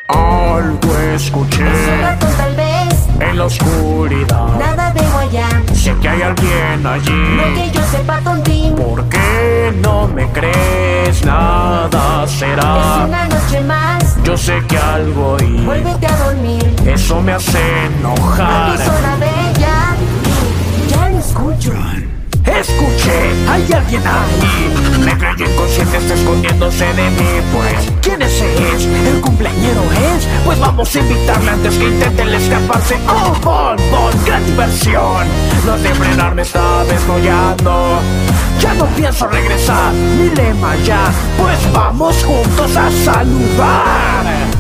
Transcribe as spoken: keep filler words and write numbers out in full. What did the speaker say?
Algo escuché Es un ratón tal vez, en la oscuridad. nada veo allá. Sé que hay alguien allí. No que yo sepa, tontín. ¿Por qué no me crees? Nada Es será. una noche más, Yo sé que algo oí. vuélvete a dormir. Eso me hace enojar. Aquí zona bella, ya lo escucho. Escuché, hay alguien ahí. Me creyó inconsciente, está escondiéndose de mí. Pues, ¿quién ese es? ¿El cumpleañero es? Pues vamos a invitarle antes que intente el escaparse. Oh, bon, bon, gran diversión. No sé frenarme, esta vez no ya no. Ya no pienso regresar, mi lema ya. Pues vamos juntos a saludar.